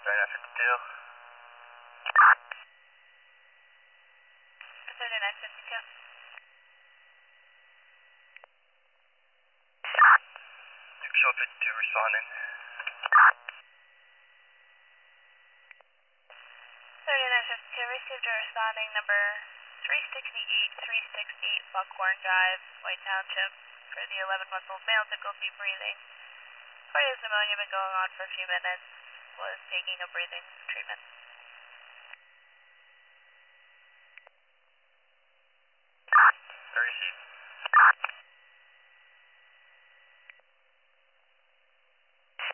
3952. 3952. Show 52 responding. 3952, received a responding number 368 Buckhorn Drive, White Township, for the 11-month-old male to go be breathing. Cardiac pneumonia been going on for a few minutes, was taking a breathing treatment.